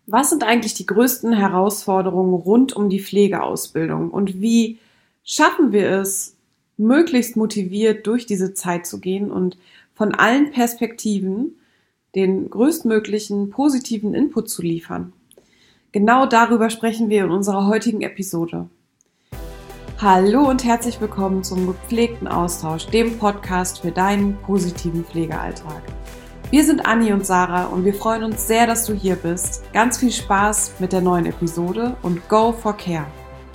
Was sind eigentlich die größten Herausforderungen rund um die Pflegeausbildung und wie schaffen wir es, möglichst motiviert durch diese Zeit zu gehen und von allen Perspektiven den größtmöglichen positiven Input zu liefern? Genau darüber sprechen wir in unserer heutigen Episode. Hallo und herzlich willkommen zum gepflegten Austausch, dem Podcast für deinen positiven Pflegealltag. Wir sind Anni und Sarah und wir freuen uns sehr, dass du hier bist. Ganz viel Spaß mit der neuen Episode und Go for Care!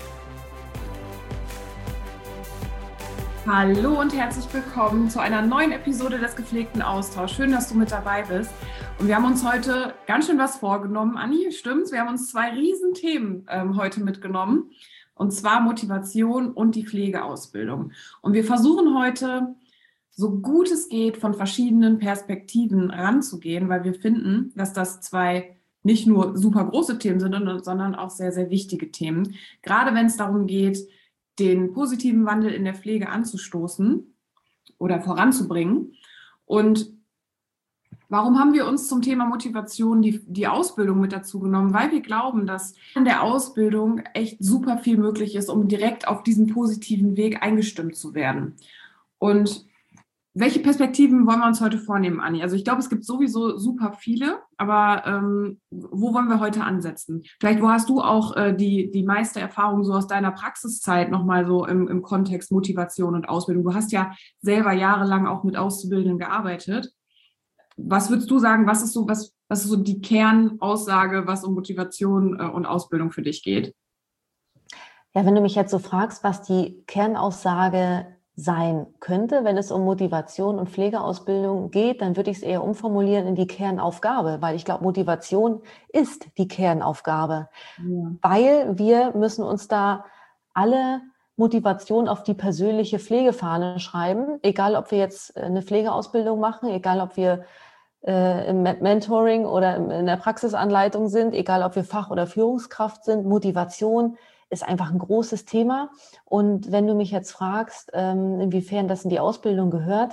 Hallo und herzlich willkommen zu einer neuen Episode des gepflegten Austauschs. Schön, dass du mit dabei bist. Und wir haben uns heute ganz schön was vorgenommen. Anni, stimmt's? Wir haben uns zwei Riesenthemen heute mitgenommen. Und zwar Motivation und die Pflegeausbildung. Und wir versuchen heute, so gut es geht, von verschiedenen Perspektiven ranzugehen, weil wir finden, dass das zwei nicht nur super große Themen sind, sondern auch sehr, sehr wichtige Themen. Gerade wenn es darum geht, den positiven Wandel in der Pflege anzustoßen oder voranzubringen. Und warum haben wir uns zum Thema Motivation die Ausbildung mit dazu genommen? Weil wir glauben, dass in der Ausbildung echt super viel möglich ist, um direkt auf diesen positiven Weg eingestimmt zu werden. Und welche Perspektiven wollen wir uns heute vornehmen, Anni? Also ich glaube, es gibt sowieso super viele, aber wo wollen wir heute ansetzen? Vielleicht, wo hast du auch die meiste Erfahrung so aus deiner Praxiszeit nochmal so im Kontext Motivation und Ausbildung? Du hast ja selber jahrelang auch mit Auszubildenden gearbeitet. Was würdest du sagen, was ist so die Kernaussage, was um Motivation und Ausbildung für dich geht? Ja, wenn du mich jetzt so fragst, was die Kernaussage sein könnte, wenn es um Motivation und Pflegeausbildung geht, dann würde ich es eher umformulieren in die Kernaufgabe, weil ich glaube, Motivation ist die Kernaufgabe, weil wir müssen uns da alle Motivation auf die persönliche Pflegefahne schreiben, egal ob wir jetzt eine Pflegeausbildung machen, egal ob wir im Mentoring oder in der Praxisanleitung sind, egal ob wir Fach- oder Führungskraft sind. Motivation ist einfach ein großes Thema. Und wenn du mich jetzt fragst, inwiefern das in die Ausbildung gehört,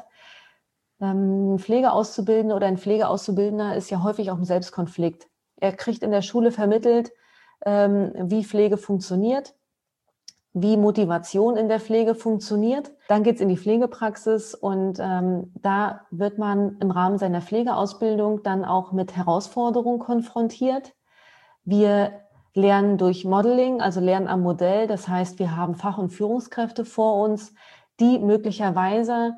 ein Pflegeauszubildender oder ein Pflegeauszubildender ist ja häufig auch ein Selbstkonflikt. Er kriegt in der Schule vermittelt, wie Pflege funktioniert, wie Motivation in der Pflege funktioniert. Dann geht es in die Pflegepraxis und da wird man im Rahmen seiner Pflegeausbildung dann auch mit Herausforderungen konfrontiert. Wir lernen durch Modeling, also lernen am Modell. Das heißt, wir haben Fach- und Führungskräfte vor uns, die möglicherweise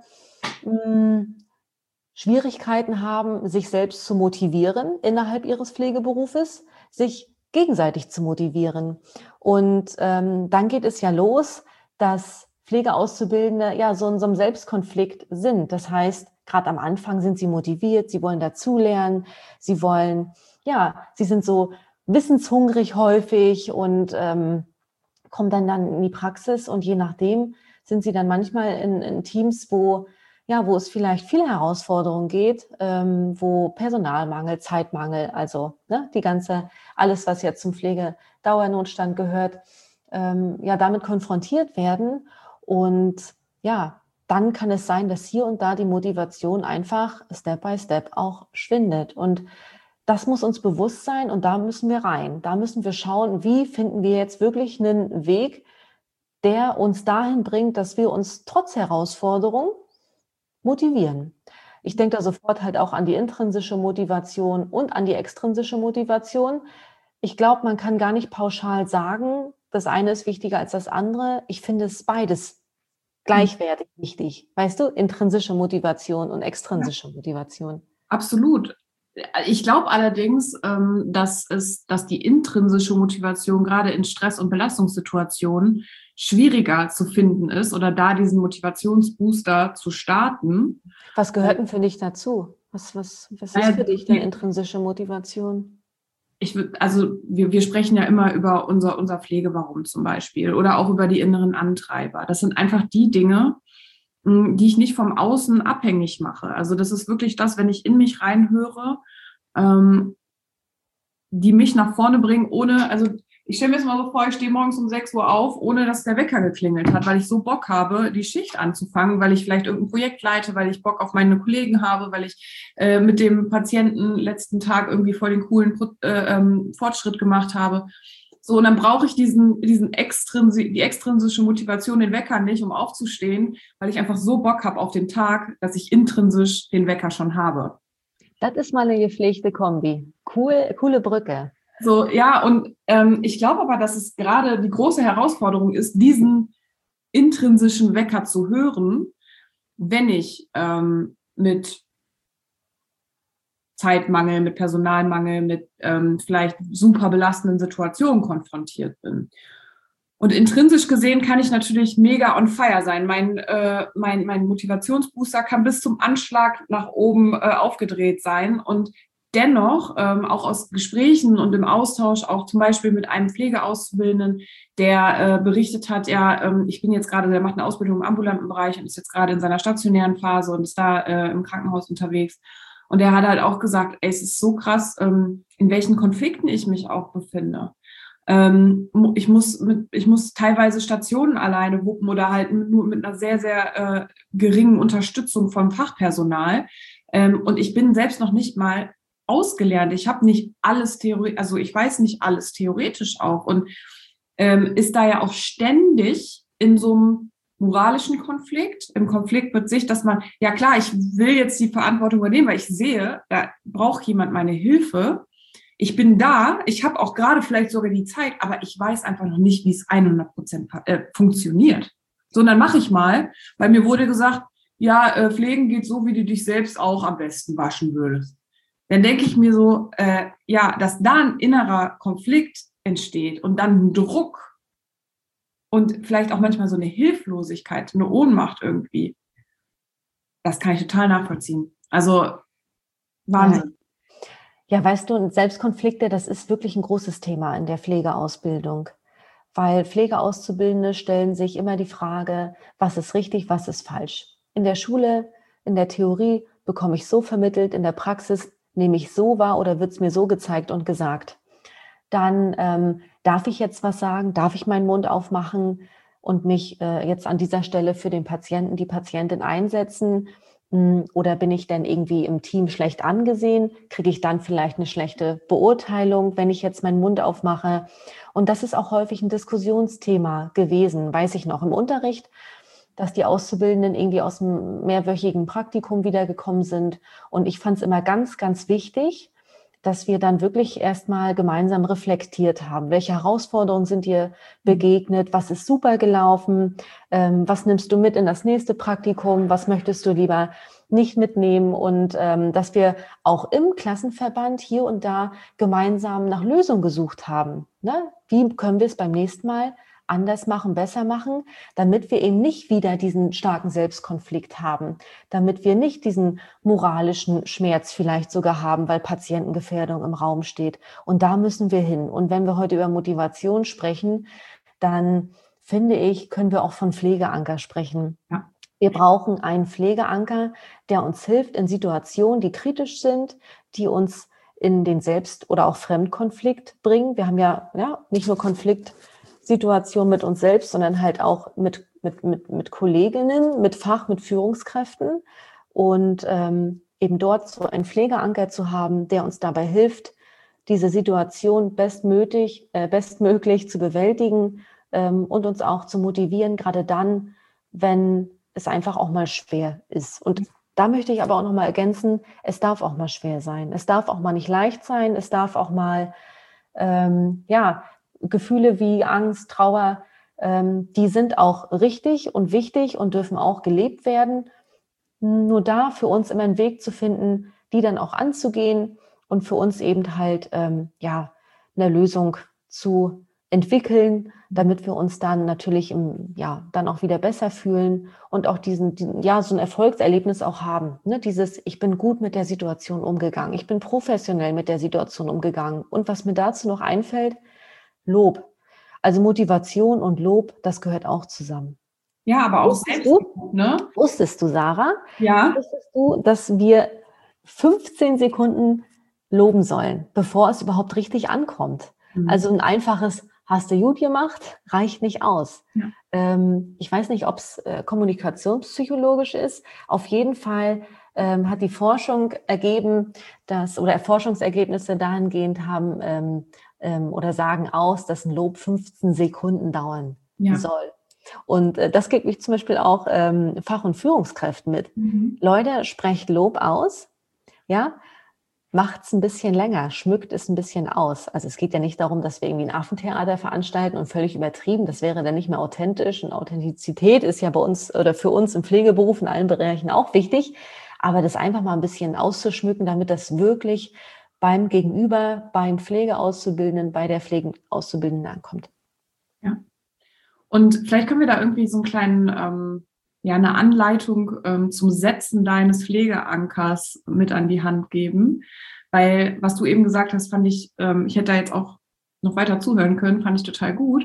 Schwierigkeiten haben, sich selbst zu motivieren innerhalb ihres Pflegeberufes, sich gegenseitig zu motivieren. Und dann geht es ja los, dass Pflegeauszubildende ja so in so einem Selbstkonflikt sind. Das heißt, gerade am Anfang sind sie motiviert, sie wollen dazulernen, sie sind so wissenshungrig häufig und kommen dann in die Praxis und je nachdem sind sie dann manchmal in Teams, wo es vielleicht viele Herausforderungen geht, wo Personalmangel, Zeitmangel, also alles, was jetzt zum Pflegedauernotstand gehört, damit konfrontiert werden. Und ja, dann kann es sein, dass hier und da die Motivation einfach Step by Step auch schwindet. Und das muss uns bewusst sein und da müssen wir rein. Da müssen wir schauen, wie finden wir jetzt wirklich einen Weg, der uns dahin bringt, dass wir uns trotz Herausforderung motivieren. Ich denke da sofort halt auch an die intrinsische Motivation und an die extrinsische Motivation. Ich glaube, man kann gar nicht pauschal sagen, das eine ist wichtiger als das andere. Ich finde es beides gleichwertig wichtig. Weißt du, intrinsische Motivation und extrinsische Motivation. Absolut. Ich glaube allerdings, dass die intrinsische Motivation gerade in Stress- und Belastungssituationen schwieriger zu finden ist oder da diesen Motivationsbooster zu starten. Was gehört denn für dich dazu? Was ist für dich denn intrinsische Motivation? Wir sprechen ja immer über unser Pflegewarum zum Beispiel oder auch über die inneren Antreiber. Das sind einfach die Dinge, die ich nicht vom Außen abhängig mache. Also das ist wirklich das, wenn ich in mich reinhöre, die mich nach vorne bringen, Ich stelle mir jetzt mal so vor, ich stehe morgens um 6 Uhr auf, ohne dass der Wecker geklingelt hat, weil ich so Bock habe, die Schicht anzufangen, weil ich vielleicht irgendein Projekt leite, weil ich Bock auf meine Kollegen habe, weil ich mit dem Patienten letzten Tag irgendwie voll den coolen Fortschritt gemacht habe. So, und dann brauche ich die extrinsische Motivation, den Wecker nicht, um aufzustehen, weil ich einfach so Bock habe auf den Tag, dass ich intrinsisch den Wecker schon habe. Das ist mal eine gepflegte Kombi. Coole Brücke. So, ja, und ich glaube aber, dass es gerade die große Herausforderung ist, diesen intrinsischen Wecker zu hören, wenn ich mit Zeitmangel, mit Personalmangel, mit vielleicht super belastenden Situationen konfrontiert bin. Und intrinsisch gesehen kann ich natürlich mega on fire sein. Mein Motivationsbooster kann bis zum Anschlag nach oben aufgedreht sein. Und dennoch, auch aus Gesprächen und im Austausch, auch zum Beispiel mit einem Pflegeauszubildenden, der berichtet hat, ja, ich bin jetzt gerade, der macht eine Ausbildung im ambulanten Bereich und ist jetzt gerade in seiner stationären Phase und ist da im Krankenhaus unterwegs. Und der hat halt auch gesagt, ey, es ist so krass, in welchen Konflikten ich mich auch befinde. Ich muss teilweise Stationen alleine wuppen oder halt nur mit einer sehr, sehr geringen Unterstützung vom Fachpersonal. Und ich bin selbst noch nicht mal ausgelernt. Ich habe nicht alles also ich weiß nicht alles theoretisch auch und ist da ja auch ständig in so einem moralischen Konflikt, im Konflikt mit sich, dass man, ja klar, ich will jetzt die Verantwortung übernehmen, weil ich sehe, da braucht jemand meine Hilfe. Ich bin da, ich habe auch gerade vielleicht sogar die Zeit, aber ich weiß einfach noch nicht, wie es 100% funktioniert. So, und dann mache ich mal, weil mir wurde gesagt, ja, Pflegen geht so, wie du dich selbst auch am besten waschen würdest. Dann denke ich mir so, ja, dass da ein innerer Konflikt entsteht und dann ein Druck und vielleicht auch manchmal so eine Hilflosigkeit, eine Ohnmacht irgendwie. Das kann ich total nachvollziehen. Also Wahnsinn. Ja, weißt du, Selbstkonflikte, das ist wirklich ein großes Thema in der Pflegeausbildung, weil Pflegeauszubildende stellen sich immer die Frage, was ist richtig, was ist falsch. In der Schule, in der Theorie bekomme ich so vermittelt, in der Praxis nehme ich so wahr oder wird es mir so gezeigt und gesagt. Dann darf ich jetzt was sagen, darf ich meinen Mund aufmachen und mich jetzt an dieser Stelle für den Patienten, die Patientin einsetzen? Oder bin ich denn irgendwie im Team schlecht angesehen? Kriege ich dann vielleicht eine schlechte Beurteilung, wenn ich jetzt meinen Mund aufmache? Und das ist auch häufig ein Diskussionsthema gewesen, weiß ich noch im Unterricht, dass die Auszubildenden irgendwie aus einem mehrwöchigen Praktikum wiedergekommen sind. Und ich fand es immer ganz, ganz wichtig, dass wir dann wirklich erstmal gemeinsam reflektiert haben. Welche Herausforderungen sind dir begegnet? Was ist super gelaufen? Was nimmst du mit in das nächste Praktikum? Was möchtest du lieber nicht mitnehmen? Und dass wir auch im Klassenverband hier und da gemeinsam nach Lösungen gesucht haben. Ne? Wie können wir es beim nächsten Mal anders machen, besser machen, damit wir eben nicht wieder diesen starken Selbstkonflikt haben, damit wir nicht diesen moralischen Schmerz vielleicht sogar haben, weil Patientengefährdung im Raum steht. Und da müssen wir hin. Und wenn wir heute über Motivation sprechen, dann finde ich, können wir auch von Pflegeanker sprechen. Ja. Wir brauchen einen Pflegeanker, der uns hilft in Situationen, die kritisch sind, die uns in den Selbst- oder auch Fremdkonflikt bringen. Wir haben ja nicht nur Konfliktsituation mit uns selbst, sondern halt auch mit Kolleginnen, mit Führungskräften und eben dort so einen Pflegeanker zu haben, der uns dabei hilft, diese Situation bestmöglich zu bewältigen und uns auch zu motivieren, gerade dann, wenn es einfach auch mal schwer ist. Und da möchte ich aber auch noch mal ergänzen, es darf auch mal schwer sein. Es darf auch mal nicht leicht sein. Es darf auch mal Gefühle wie Angst, Trauer, die sind auch richtig und wichtig und dürfen auch gelebt werden. Nur da für uns immer einen Weg zu finden, die dann auch anzugehen und für uns eben halt eine Lösung zu entwickeln, damit wir uns dann natürlich dann auch wieder besser fühlen und auch so ein Erfolgserlebnis auch haben. Ne? Ich bin gut mit der Situation umgegangen, ich bin professionell mit der Situation umgegangen. Und was mir dazu noch einfällt, Lob. Also Motivation und Lob, das gehört auch zusammen. Ja, aber auch Selbstlob, ne? Wusstest du, Sarah? Ja. Wusstest du, dass wir 15 Sekunden loben sollen, bevor es überhaupt richtig ankommt? Also ein einfaches hast du gut gemacht, reicht nicht aus. Ja. Ich weiß nicht, ob es kommunikationspsychologisch ist. Auf jeden Fall hat die Forschung ergeben, oder Forschungsergebnisse dahingehend haben oder sagen aus, dass ein Lob 15 Sekunden dauern soll. Und das gibt mich zum Beispiel auch Fach- und Führungskräften mit. Leute, sprecht Lob aus, ja, macht es ein bisschen länger, schmückt es ein bisschen aus. Also es geht ja nicht darum, dass wir irgendwie ein Affentheater veranstalten und völlig übertrieben. Das wäre dann nicht mehr authentisch. Und Authentizität ist ja bei uns oder für uns im Pflegeberuf in allen Bereichen auch wichtig. Aber das einfach mal ein bisschen auszuschmücken, damit das wirklich beim Gegenüber, beim Pflegeauszubildenden, bei der Pflegeauszubildenden ankommt. Ja. Und vielleicht können wir da irgendwie so einen kleinen, eine Anleitung zum Setzen deines Pflegeankers mit an die Hand geben. Weil, was du eben gesagt hast, fand ich, ich hätte da jetzt auch noch weiter zuhören können, fand ich total gut.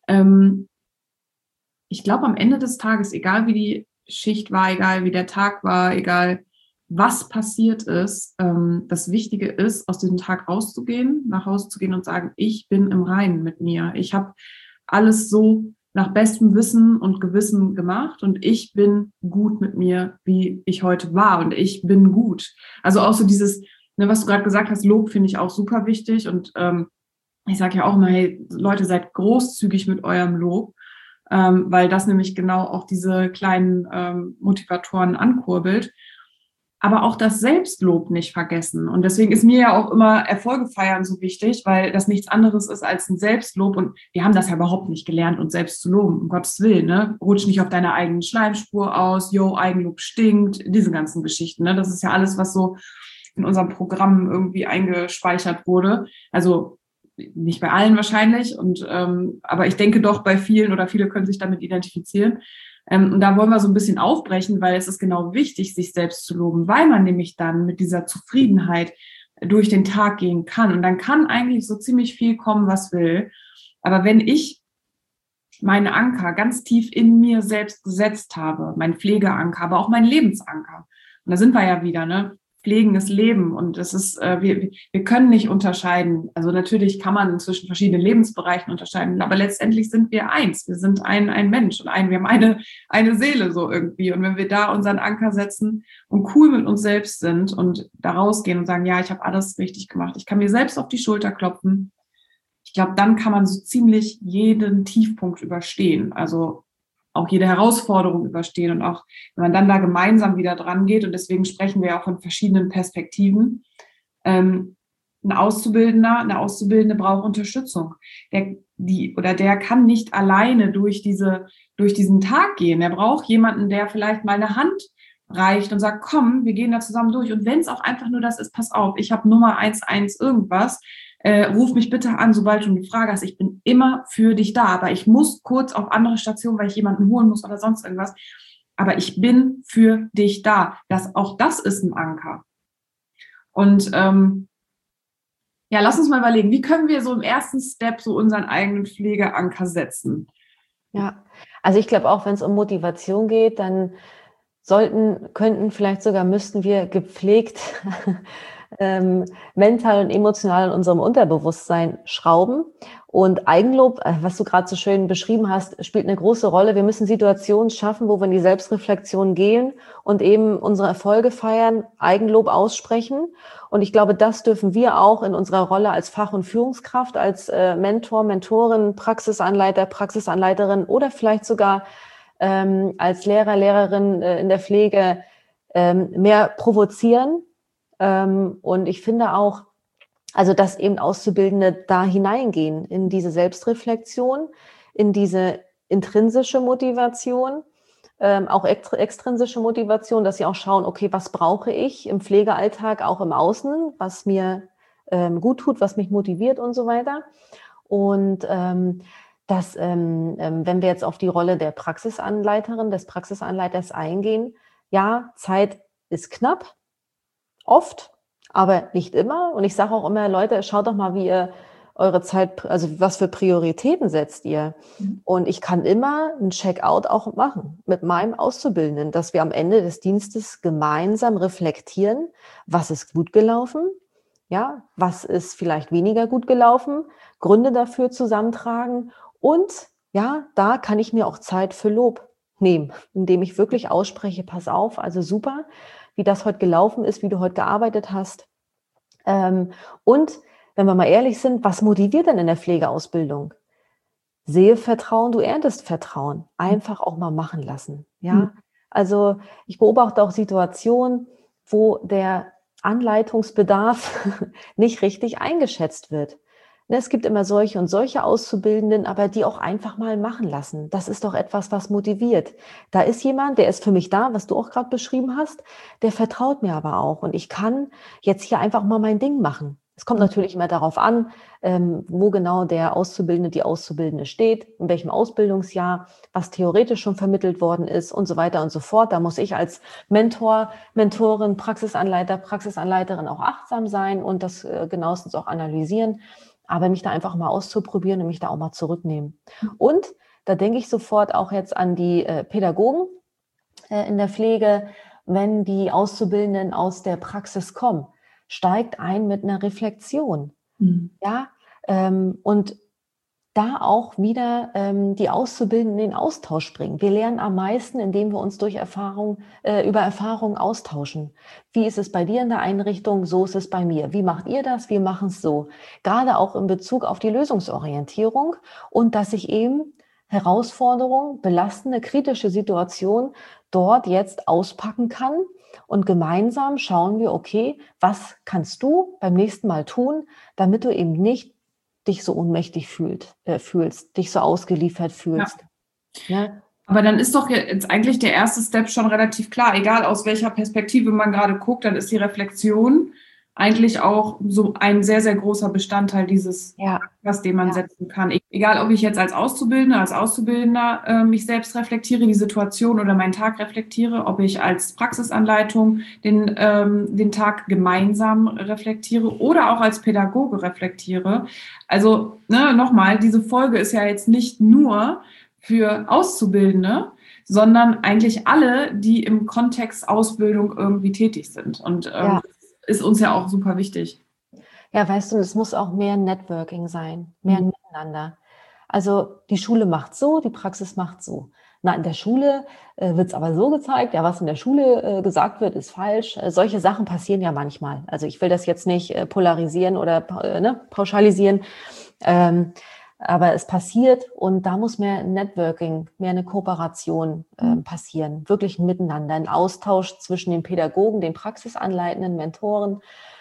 Ich glaube, am Ende des Tages, egal wie die Schicht war, egal wie der Tag war, egal was passiert ist, das Wichtige ist, aus diesem Tag rauszugehen, nach Hause zu gehen und sagen, ich bin im Reinen mit mir. Ich habe alles so nach bestem Wissen und Gewissen gemacht und ich bin gut mit mir, wie ich heute war und ich bin gut. Also auch so dieses, was du gerade gesagt hast, Lob finde ich auch super wichtig und ich sage ja auch immer, hey Leute, seid großzügig mit eurem Lob, weil das nämlich genau auch diese kleinen Motivatoren ankurbelt. Aber auch das Selbstlob nicht vergessen. Und deswegen ist mir ja auch immer Erfolge feiern so wichtig, weil das nichts anderes ist als ein Selbstlob. Und wir haben das ja überhaupt nicht gelernt, uns selbst zu loben, um Gottes Willen. Ne? Rutsch nicht auf deiner eigenen Schleimspur aus, Eigenlob stinkt, diese ganzen Geschichten. Ne? Das ist ja alles, was so in unserem Programm irgendwie eingespeichert wurde. Also nicht bei allen wahrscheinlich, aber ich denke doch bei vielen oder viele können sich damit identifizieren. Und da wollen wir so ein bisschen aufbrechen, weil es ist genau wichtig, sich selbst zu loben, weil man nämlich dann mit dieser Zufriedenheit durch den Tag gehen kann. Und dann kann eigentlich so ziemlich viel kommen, was will. Aber wenn ich meine Anker ganz tief in mir selbst gesetzt habe, mein Pflegeanker, aber auch mein Lebensanker, und da sind wir ja wieder, ne? Pflegen ist Leben und es ist, wir können nicht unterscheiden. Also natürlich kann man zwischen verschiedenen Lebensbereichen unterscheiden, aber letztendlich sind wir eins. Wir sind ein Mensch und wir haben eine Seele so irgendwie. Und wenn wir da unseren Anker setzen und cool mit uns selbst sind und da rausgehen und sagen, ja, ich habe alles richtig gemacht, ich kann mir selbst auf die Schulter klopfen, ich glaube, dann kann man so ziemlich jeden Tiefpunkt überstehen. Also auch jede Herausforderung überstehen und auch, wenn man dann da gemeinsam wieder dran geht, und deswegen sprechen wir auch von verschiedenen Perspektiven, ein Auszubildender, eine Auszubildende braucht Unterstützung. Der kann nicht alleine durch diesen Tag gehen. Der braucht jemanden, der vielleicht mal eine Hand reicht und sagt, komm, wir gehen da zusammen durch. Und wenn es auch einfach nur das ist, pass auf, ich habe Nummer 11 irgendwas, ruf mich bitte an, sobald du eine Frage hast. Ich bin immer für dich da, aber ich muss kurz auf andere Stationen, weil ich jemanden holen muss oder sonst irgendwas. Aber ich bin für dich da. Auch das ist ein Anker. Und lass uns mal überlegen, wie können wir so im ersten Step so unseren eigenen Pflegeanker setzen? Ja, also ich glaube auch, wenn es um Motivation geht, dann müssten wir gepflegt mental und emotional in unserem Unterbewusstsein schrauben. Und Eigenlob, was du gerade so schön beschrieben hast, spielt eine große Rolle. Wir müssen Situationen schaffen, wo wir in die Selbstreflexion gehen und eben unsere Erfolge feiern, Eigenlob aussprechen. Und ich glaube, das dürfen wir auch in unserer Rolle als Fach- und Führungskraft, als Mentor, Mentorin, Praxisanleiter, Praxisanleiterin oder vielleicht sogar als Lehrer, Lehrerin in der Pflege mehr provozieren. Und ich finde auch, also dass eben Auszubildende da hineingehen in diese Selbstreflexion, in diese intrinsische Motivation, auch extrinsische Motivation, dass sie auch schauen, okay, was brauche ich im Pflegealltag, auch im Außen, was mir gut tut, was mich motiviert und so weiter. Und wenn wir jetzt auf die Rolle der Praxisanleiterin, des Praxisanleiters eingehen, ja, Zeit ist knapp, oft, aber nicht immer. Und ich sage auch immer, Leute, schaut doch mal, wie ihr eure Zeit, also was für Prioritäten setzt ihr. Und ich kann immer ein Checkout auch machen mit meinem Auszubildenden, dass wir am Ende des Dienstes gemeinsam reflektieren, was ist gut gelaufen, Ja, was ist vielleicht weniger gut gelaufen? Gründe dafür zusammentragen und ja, da kann ich mir auch Zeit für Lob nehmen, indem ich wirklich ausspreche, pass auf, also super, wie das heute gelaufen ist, wie du heute gearbeitet hast. Und wenn wir mal ehrlich sind, was motiviert denn in der Pflegeausbildung? Sehe Vertrauen, du erntest Vertrauen. Einfach auch mal machen lassen. Ja, also ich beobachte auch Situationen, wo der Anleitungsbedarf nicht richtig eingeschätzt wird. Ne, es gibt immer solche und solche Auszubildenden, aber die auch einfach mal machen lassen. Das ist doch etwas, was motiviert. Da ist jemand, der ist für mich da, was du auch gerade beschrieben hast, der vertraut mir aber auch. Und ich kann jetzt hier einfach mal mein Ding machen. Es kommt natürlich immer darauf an, wo genau der Auszubildende, die Auszubildende steht, in welchem Ausbildungsjahr, was theoretisch schon vermittelt worden ist und so weiter und so fort. Da muss ich als Mentor, Mentorin, Praxisanleiter, Praxisanleiterin auch achtsam sein und das genauestens auch analysieren, aber mich da einfach mal auszuprobieren und mich da auch mal zurücknehmen. Und da denke ich sofort auch jetzt an die Pädagogen in der Pflege, wenn die Auszubildenden aus der Praxis kommen. Steigt ein mit einer Reflexion. Ja, und da auch wieder die Auszubildenden in den Austausch bringen. Wir lernen am meisten, indem wir uns durch über Erfahrungen austauschen. Wie ist es bei dir in der Einrichtung? So ist es bei mir. Wie macht ihr das? Wir machen es so. Gerade auch in Bezug auf die Lösungsorientierung und dass ich eben Herausforderungen, belastende, kritische Situationen dort jetzt auspacken kann. Und gemeinsam schauen wir, okay, was kannst du beim nächsten Mal tun, damit du eben nicht dich so ohnmächtig fühlst, dich so ausgeliefert fühlst. Ja. Ja? Aber dann ist doch jetzt eigentlich der erste Step schon relativ klar. Egal aus welcher Perspektive man gerade guckt, dann ist die Reflexion eigentlich auch so ein sehr, sehr großer Bestandteil dieses, den man setzen kann. Egal, ob ich jetzt als Auszubildender mich selbst reflektiere, die Situation oder meinen Tag reflektiere, ob ich als Praxisanleitung den Tag gemeinsam reflektiere oder auch als Pädagoge reflektiere. Also nochmal, diese Folge ist ja jetzt nicht nur für Auszubildende, sondern eigentlich alle, die im Kontext Ausbildung irgendwie tätig sind. Und ist uns ja auch super wichtig. Ja, weißt du, es muss auch mehr Networking sein, mehr Miteinander. Also die Schule macht so, die Praxis macht so. Na, in der Schule wird es aber so gezeigt, ja, was in der Schule gesagt wird, ist falsch. Solche Sachen passieren ja manchmal. Also ich will das jetzt nicht polarisieren oder pauschalisieren, aber es passiert und da muss mehr Networking, mehr eine Kooperation passieren. Wirklich ein Miteinander, ein Austausch zwischen den Pädagogen, den Praxisanleitenden, Mentoren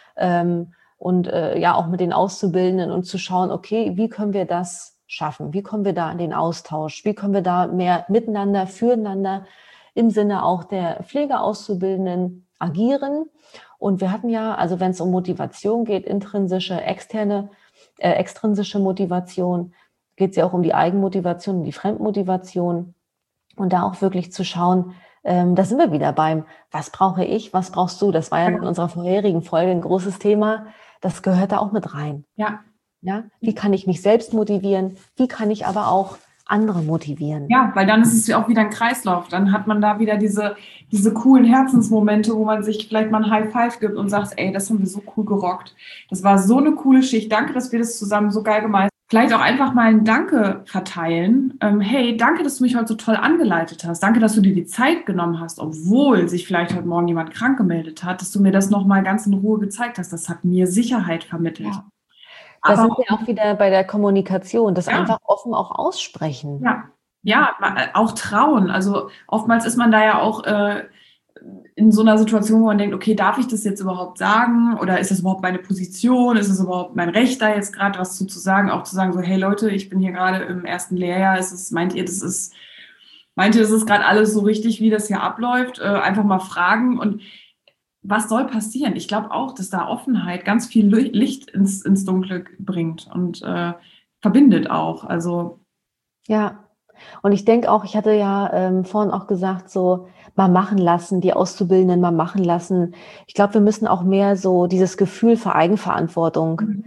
und auch mit den Auszubildenden und zu schauen, okay, wie können wir das schaffen? Wie kommen wir da in den Austausch? Wie können wir da mehr miteinander, füreinander im Sinne auch der Pflegeauszubildenden agieren? Und wir hatten ja, also wenn es um Motivation geht, intrinsische, extrinsische Motivation, geht es ja auch um die Eigenmotivation, um die Fremdmotivation und da auch wirklich zu schauen, da sind wir wieder beim, was brauche ich, was brauchst du? Das war ja in unserer vorherigen Folge ein großes Thema, das gehört da auch mit rein. Ja. Wie kann ich mich selbst motivieren? Wie kann ich aber auch andere motivieren? Ja, weil dann ist es ja auch wieder ein Kreislauf. Dann hat man da wieder diese coolen Herzensmomente, wo man sich vielleicht mal ein High Five gibt und sagt, ey, das haben wir so cool gerockt. Das war so eine coole Schicht. Danke, dass wir das zusammen so geil gemeistert haben. Vielleicht auch einfach mal ein Danke verteilen. Hey, danke, dass du mich heute so toll angeleitet hast. Danke, dass du dir die Zeit genommen hast, obwohl sich vielleicht heute Morgen jemand krank gemeldet hat, dass du mir das nochmal ganz in Ruhe gezeigt hast. Das hat mir Sicherheit vermittelt. Ja. Da sind wir auch wieder bei der Kommunikation, das einfach offen auch aussprechen. Ja, auch trauen. Also oftmals ist man da ja auch in so einer Situation, wo man denkt, okay, darf ich das jetzt überhaupt sagen? Oder ist das überhaupt meine Position? Ist es überhaupt mein Recht, da jetzt gerade was zu sagen? Auch zu sagen, so, hey Leute, ich bin hier gerade im ersten Lehrjahr. Meint ihr, das ist gerade alles so richtig, wie das hier abläuft? Einfach mal fragen. Und was soll passieren? Ich glaube auch, dass da Offenheit ganz viel Licht ins Dunkle bringt und verbindet auch. Also ja, und ich denke auch, ich hatte ja vorhin auch gesagt, so mal machen lassen, die Auszubildenden mal machen lassen. Ich glaube, wir müssen auch mehr so dieses Gefühl für Eigenverantwortung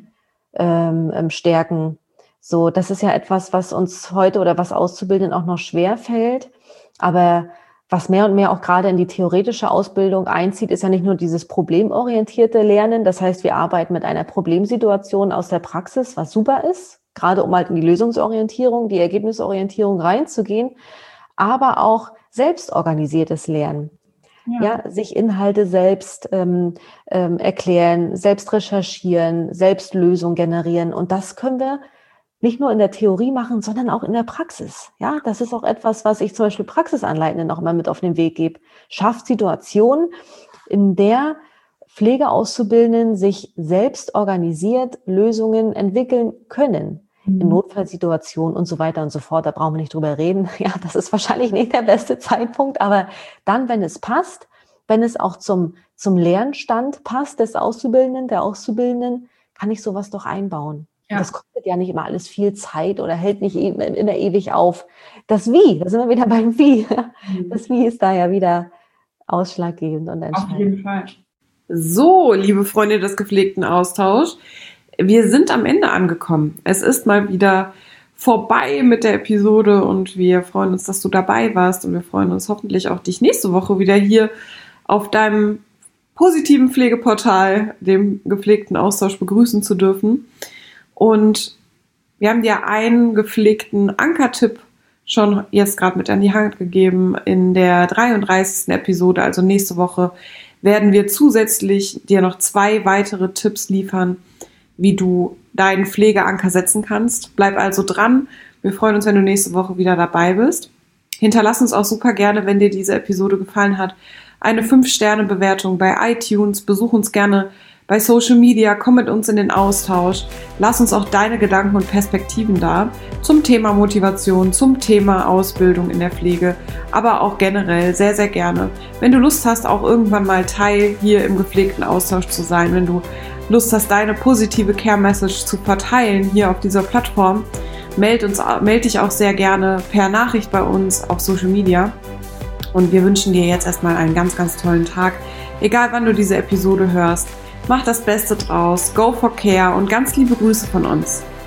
stärken. So, das ist ja etwas, was uns heute oder was Auszubildenden auch noch schwer fällt. Aber was mehr und mehr auch gerade in die theoretische Ausbildung einzieht, ist ja nicht nur dieses problemorientierte Lernen. Das heißt, wir arbeiten mit einer Problemsituation aus der Praxis, was super ist, gerade um halt in die Lösungsorientierung, die Ergebnisorientierung reinzugehen, aber auch selbstorganisiertes Lernen. Ja, sich Inhalte selbst erklären, selbst recherchieren, selbst Lösungen generieren. Und das können wir nicht nur in der Theorie machen, sondern auch in der Praxis. Ja, das ist auch etwas, was ich zum Beispiel Praxisanleitenden noch immer mit auf den Weg gebe. Schafft Situationen, in der Pflegeauszubildenden sich selbst organisiert Lösungen entwickeln können. In Notfallsituationen und so weiter und so fort. Da brauchen wir nicht drüber reden. Ja, das ist wahrscheinlich nicht der beste Zeitpunkt, aber dann, wenn es passt, wenn es auch zum Lernstand passt des Auszubildenden, der Auszubildenden, kann ich sowas doch einbauen. Ja. Das kostet ja nicht immer alles viel Zeit oder hält nicht immer ewig auf. Das Wie, da sind wir wieder beim Wie. Das Wie ist da ja wieder ausschlaggebend und entscheidend. Auf jeden Fall. So, liebe Freunde des gepflegten Austauschs, wir sind am Ende angekommen. Es ist mal wieder vorbei mit der Episode und wir freuen uns, dass du dabei warst und wir freuen uns hoffentlich auch, dich nächste Woche wieder hier auf deinem positiven Pflegeportal, dem gepflegten Austausch, begrüßen zu dürfen. Und wir haben dir einen gepflegten Ankertipp schon jetzt gerade mit an die Hand gegeben. In der 33. Episode, also nächste Woche, werden wir zusätzlich dir noch 2 weitere Tipps liefern, wie du deinen Pflegeanker setzen kannst. Bleib also dran. Wir freuen uns, wenn du nächste Woche wieder dabei bist. Hinterlass uns auch super gerne, wenn dir diese Episode gefallen hat, eine 5-Sterne-Bewertung bei iTunes. Besuch uns gerne bei Social Media, komm mit uns in den Austausch. Lass uns auch deine Gedanken und Perspektiven da zum Thema Motivation, zum Thema Ausbildung in der Pflege, aber auch generell sehr, sehr gerne. Wenn du Lust hast, auch irgendwann mal Teil hier im gepflegten Austausch zu sein, wenn du Lust hast, deine positive Care-Message zu verteilen hier auf dieser Plattform, meld dich auch sehr gerne per Nachricht bei uns auf Social Media. Und wir wünschen dir jetzt erstmal einen ganz, ganz tollen Tag. Egal wann du diese Episode hörst, mach das Beste draus, go for care und ganz liebe Grüße von uns.